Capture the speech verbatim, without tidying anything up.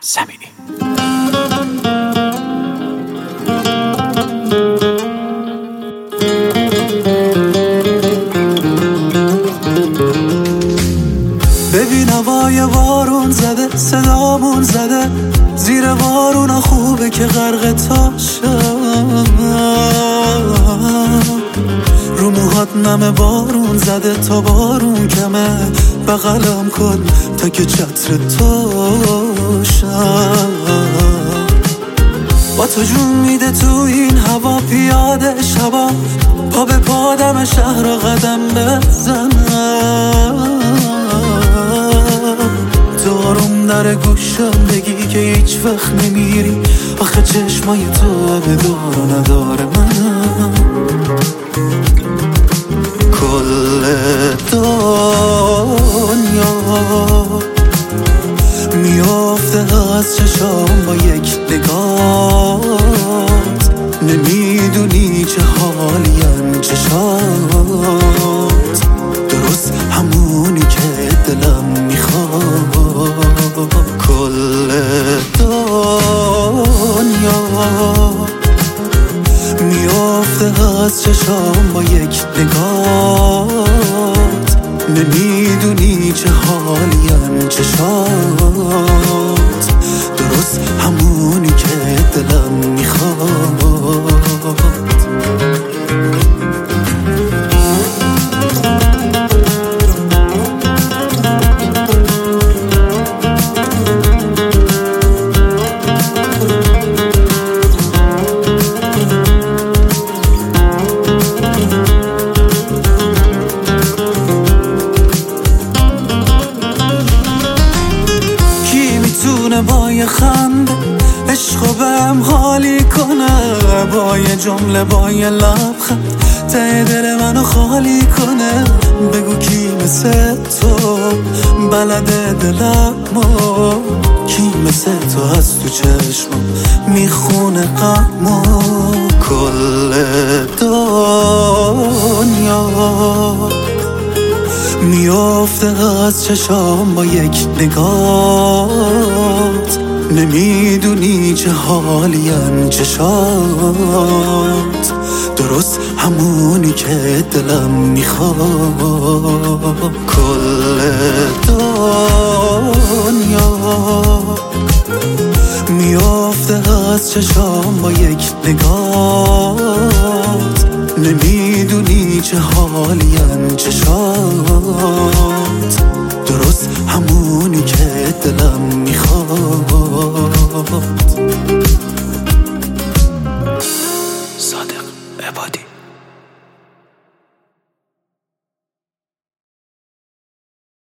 زمینی. ببین هوای بارون زده، صدامون زده، زیر بارون خوبه که غرق تاشم. رو موهات نم بارون زده تا بارون کمه، بغلم کن تا که چتر تاشم. با تو جون میده تو این هوا، پیاده شبا پا به پادم شهر و قدم بزنم. دارم در گوشم بگی که هیچ وقت نمیری، آخه چشمای تو به دار و نداره منم. کل دنیا میافته از چشام با یک نگات، نمیدونی چه حالیم چشات، درست همونی که دلم میخواد. کل دنیا میافته از چشام با یک نگات، نمیدونی چه حالیم چشات، درست همونی که دلم میخواد. با یه خنده عشقو بهم حالی کنه، با یه جمله با یه لبخند ته دل منو خالی کنه. بگو کی مثل تو بلده دلمو، کی مثل تو از تو چشمم میخونه غمو. کل دنیا میافته از چشام با یک نگات، نمیدونی چه حالیم چشات، درست همونی که دلم میخواد. کل دنیا میافته از چشام با یک نگات، نمیدونی چه حالیم چشات، درست همونی که دلم میخواد. صادق عبادی.